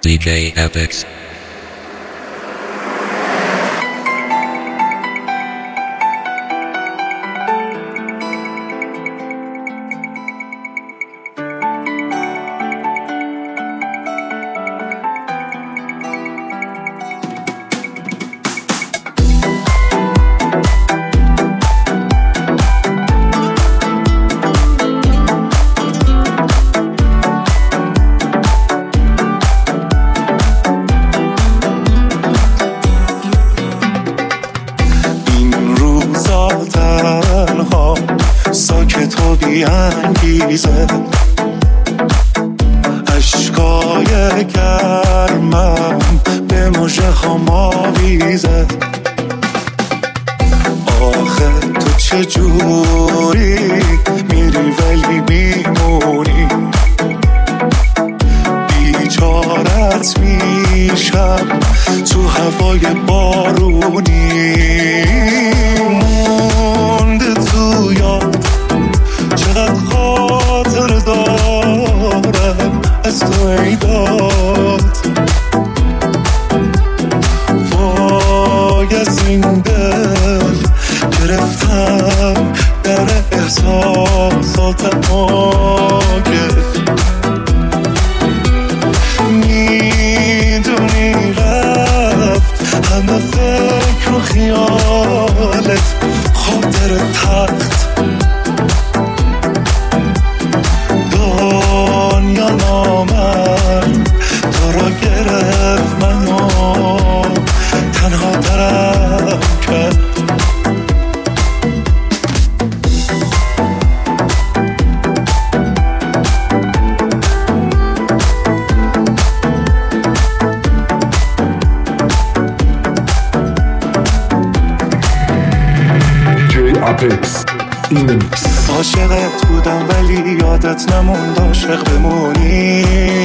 DJ Apex. ساکت و بی‌انگیزه اشکای گرمم به مژه هام آویزه آخه تو چجوری میری ولی میمونی بیچارت میشم تو هوای بارونی مونده تو یاد چقدر خاطر دارم از تو ای داد وای از این دل گرفتم در احساسات آگه میدونی رفت همه فکر و خیالت خاطر تخت دنیا نامرد تو را گرفت منو تنها ترم کرد Apex in the mix. عاشقت بودم ولی یادت نموند عاشق بمونی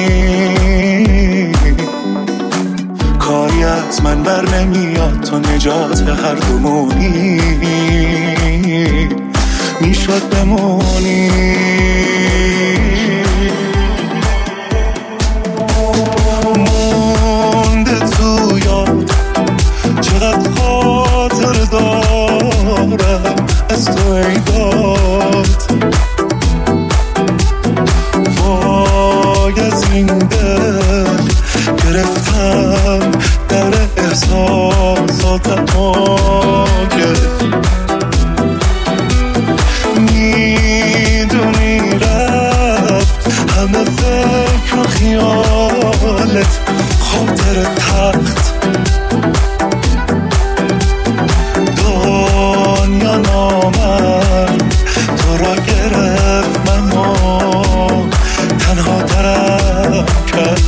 کاری از من بر نمیاد تو نجات هر دومونی میشد بمونی مونده تو یاد چقدر خاطر دارم از تو ای داد وای از این دل گرفتم در احساسات آگه میدونی رفت همه فکر و خیالت خاطر تخت دنیا نامرد تو را گرفت منو تنها ترم کرد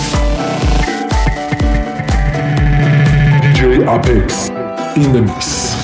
DJ Apex in the mix.